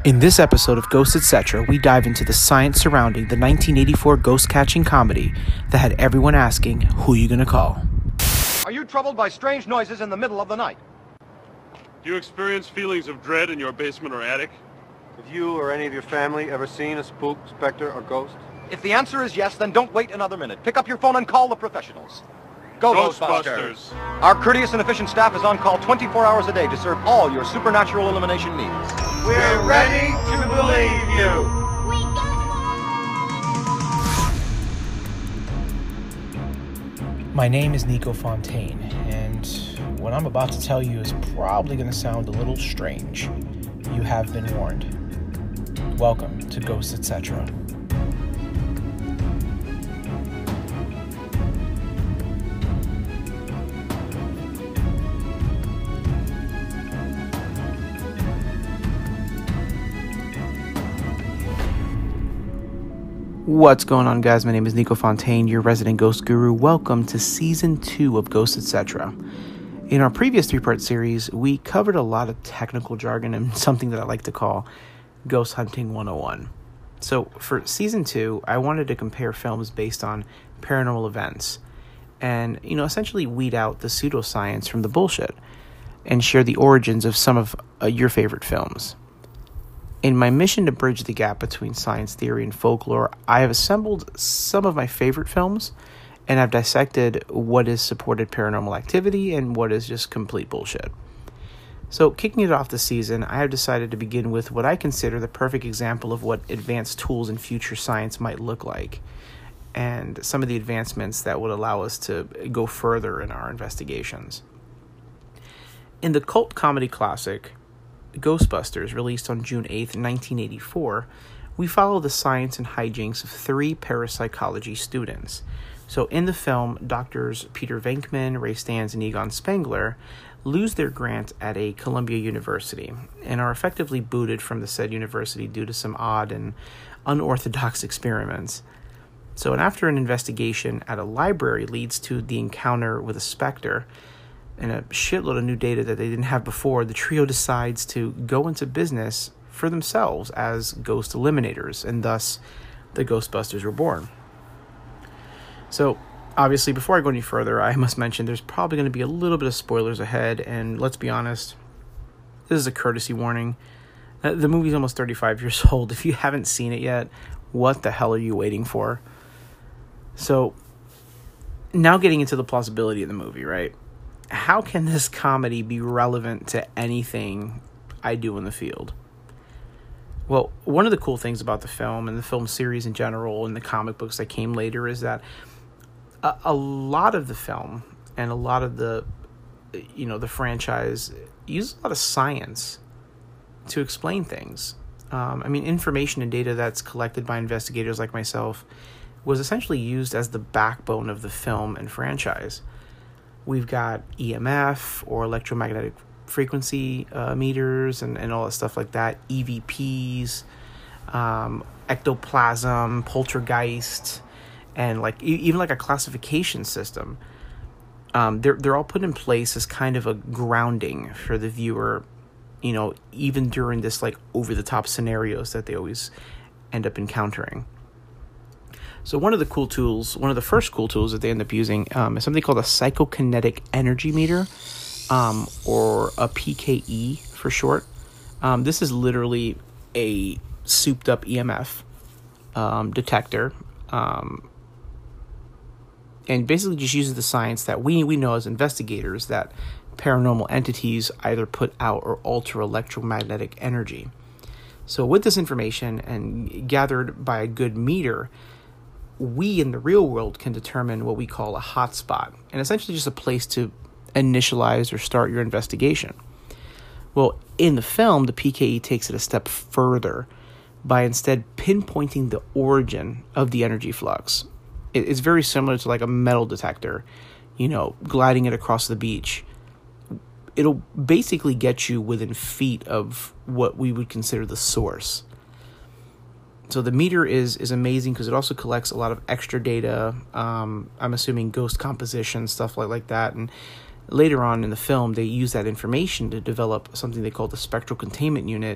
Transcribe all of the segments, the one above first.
In this episode of Ghosts Etc., we dive into the science surrounding the 1984 ghost-catching comedy that had everyone asking, who you gonna call? Are you troubled by strange noises in the middle of the night? Do you experience feelings of dread in your basement or attic? Have you or any of your family ever seen a spook, specter, or ghost? If the answer is yes, then don't wait another minute. Pick up your phone and call the professionals. Go, Ghostbusters! Our courteous and efficient staff is on call 24 hours a day to serve all your supernatural elimination needs. We're ready to believe you! My name is Nico Fontaine, and what I'm about to tell you is probably going to sound a little strange. You have been warned. Welcome to Ghosts Etc. What's going on, guys? My name is Nico Fontaine, your resident ghost guru. Welcome to Season 2 of Ghosts Etc. In our previous three-part series, we covered a lot of technical jargon and something that I like to call Ghost Hunting 101. So for Season 2, I wanted to compare films based on paranormal events and, essentially weed out the pseudoscience from the bullshit and share the origins of some of your favorite films. In my mission to bridge the gap between science theory and folklore, I have assembled some of my favorite films, and I've dissected what is supported paranormal activity and what is just complete bullshit. So, kicking it off this season, I have decided to begin with what I consider the perfect example of what advanced tools in future science might look like, and some of the advancements that would allow us to go further in our investigations. In the cult comedy classic Ghostbusters, released on June 8th, 1984, we follow the science and hijinks of three parapsychology students. So in the film, Doctors Peter Venkman, Ray Stantz, and Egon Spengler lose their grant at a Columbia University and are effectively booted from the said university due to some odd and unorthodox experiments. So, and after an investigation at a library leads to the encounter with a specter and a shitload of new data that they didn't have before, the trio decides to go into business for themselves as ghost eliminators, and thus the Ghostbusters were born. So, obviously, before I go any further, I must mention there's probably going to be a little bit of spoilers ahead, and let's be honest, this is a courtesy warning. The movie's almost 35 years old. If you haven't seen it yet, what the hell are you waiting for? So, now getting into the plausibility of the movie, right? How can this comedy be relevant to anything I do in the field? Well, one of the cool things about the film and the film series in general and the comic books that came later is that a lot of the film and a lot of the franchise uses a lot of science to explain things. Information and data that's collected by investigators like myself was essentially used as the backbone of the film and franchise. We've got EMF, or electromagnetic frequency meters, and all that stuff like that. EVPs, ectoplasm, poltergeist, and even a classification system. They're all put in place as kind of a grounding for the viewer, even during this over-the-top scenarios that they always end up encountering. So one of the first cool tools that they end up using is something called a psychokinetic energy meter, or a PKE for short. This is literally a souped-up EMF detector, and basically just uses the science that we know as investigators that paranormal entities either put out or alter electromagnetic energy. So with this information and gathered by a good meter, we in the real world can determine what we call a hotspot, and essentially just a place to initialize or start your investigation. Well, in the film, the PKE takes it a step further by instead pinpointing the origin of the energy flux. It's very similar to a metal detector, gliding it across the beach. It'll basically get you within feet of what we would consider the source. So the meter is amazing because it also collects a lot of extra data. I'm assuming ghost composition, stuff like that. And later on in the film, they use that information to develop something they call the spectral containment unit,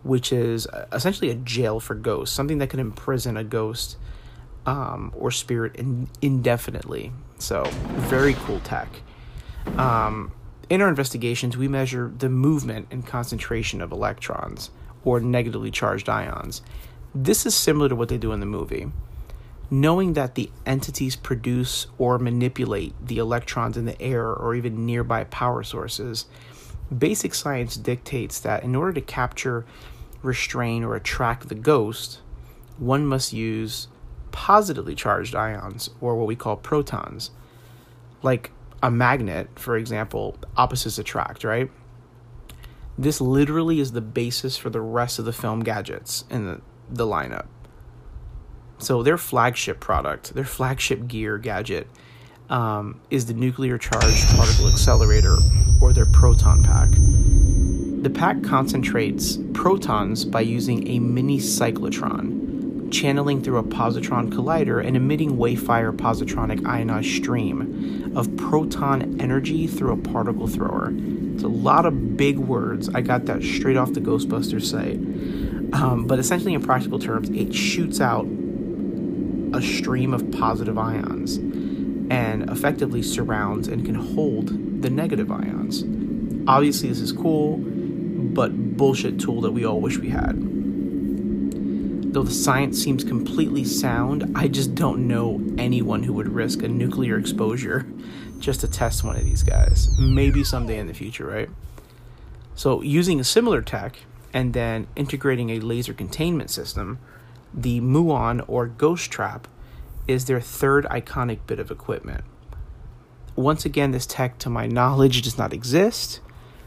which is essentially a jail for ghosts, something that can imprison a ghost or spirit indefinitely. So, very cool tech. In our investigations, we measure the movement and concentration of electrons, or negatively charged ions. This is similar to what they do in the movie. Knowing that the entities produce or manipulate the electrons in the air or even nearby power sources, basic science dictates that in order to capture, restrain, or attract the ghost, one must use positively charged ions, or what we call protons. Like a magnet, for example, opposites attract, right? This literally is the basis for the rest of the film gadgets in the lineup. So their flagship product, their flagship gear gadget, is the nuclear charged particle accelerator, or their proton pack. The pack concentrates protons by using a mini cyclotron, channeling through a positron collider and emitting wavefire positronic ionized stream of proton energy through a particle thrower. It's a lot of big words. I got that straight off the Ghostbusters site. But essentially, in practical terms, it shoots out a stream of positive ions and effectively surrounds and can hold the negative ions. Obviously, this is cool, but bullshit tool that we all wish we had. Though the science seems completely sound, I just don't know anyone who would risk a nuclear exposure just to test one of these guys. Maybe someday in the future, right? So using a similar tech and then integrating a laser containment system, the Muon, or Ghost Trap, is their third iconic bit of equipment. Once again, this tech, to my knowledge, does not exist,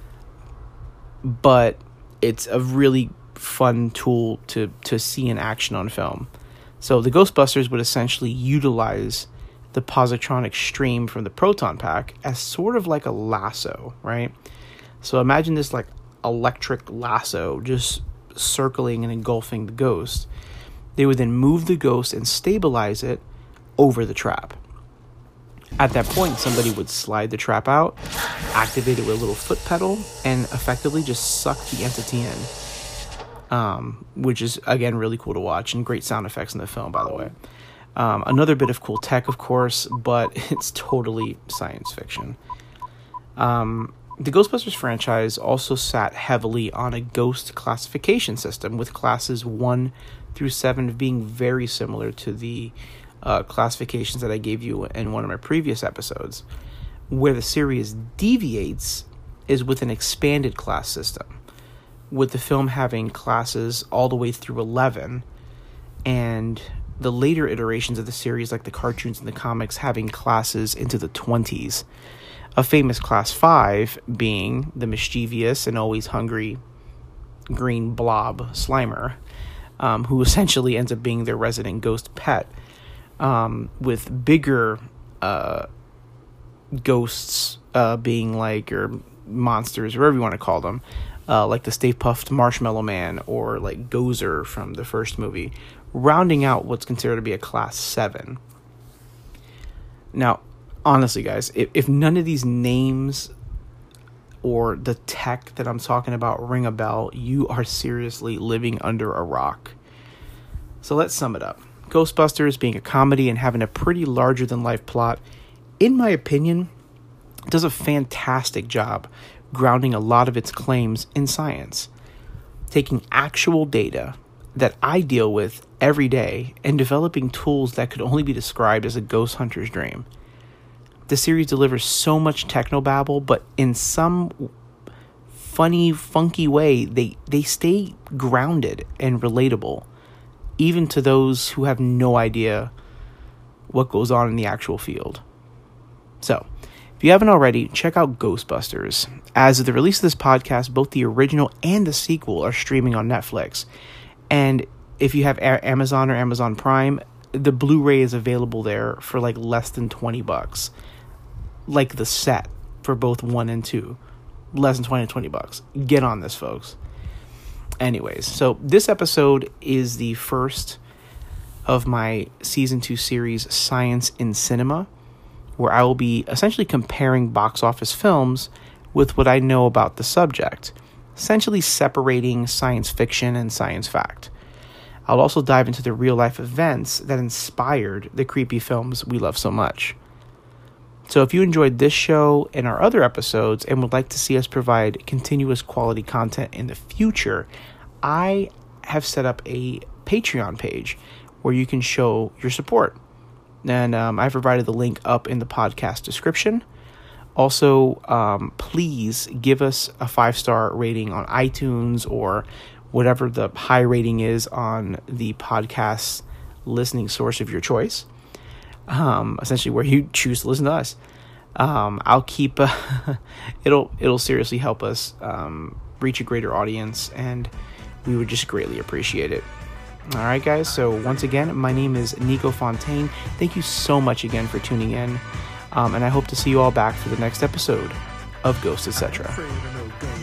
but it's a really fun tool to see in action on film. So the Ghostbusters would essentially utilize the positronic stream from the proton pack as sort of like a lasso, right? So imagine this like electric lasso just circling and engulfing the ghost. They would then move the ghost and stabilize it over the trap. At that point, somebody would slide the trap out, activate it with a little foot pedal, and effectively just suck the entity in, which is, again, really cool to watch, and great sound effects in the film, by the way. Another bit of cool tech, of course, but it's totally science fiction. The Ghostbusters franchise also sat heavily on a ghost classification system, with classes 1 through 7 being very similar to the classifications that I gave you in one of my previous episodes. Where the series deviates is with an expanded class system, with the film having classes all the way through 11, and the later iterations of the series, like the cartoons and the comics, having classes into the 20s. A famous class 5 being the mischievous and always hungry green blob Slimer, who essentially ends up being their resident ghost pet, with bigger ghosts being like, or monsters, whatever you want to call them, like the Stay Puft Marshmallow Man, or like Gozer from the first movie, rounding out what's considered to be a class 7. Now, honestly, guys, if none of these names or the tech that I'm talking about ring a bell, you are seriously living under a rock. So let's sum it up. Ghostbusters, being a comedy and having a pretty larger-than-life plot, in my opinion, does a fantastic job grounding a lot of its claims in science, taking actual data that I deal with every day and developing tools that could only be described as a ghost hunter's dream. The series delivers so much technobabble, but in some funny, funky way, they stay grounded and relatable, even to those who have no idea what goes on in the actual field. So, if you haven't already, check out Ghostbusters. As of the release of this podcast, both the original and the sequel are streaming on Netflix. And if you have Amazon or Amazon Prime, the Blu-ray is available there for like less than $20. Like the set for both 1 and 2. Less than $20. Get on this, folks. Anyways, so this episode is the first of my Season 2 series, Science in Cinema, where I will be essentially comparing box office films with what I know about the subject. essentially separating science fiction and science fact. I'll also dive into the real-life events that inspired the creepy films we love so much. So if you enjoyed this show and our other episodes and would like to see us provide continuous quality content in the future, I have set up a Patreon page where you can show your support. And I've provided the link up in the podcast description. Also, please give us a 5-star rating on iTunes or whatever the high rating is on the podcast listening source of your choice. Essentially where you choose to listen to us. I'll keep, it'll seriously help us, reach a greater audience, and we would just greatly appreciate it. All right, guys. So once again, my name is Nico Fontaine. Thank you so much again for tuning in. And I hope to see you all back for the next episode of Ghosts, Etc.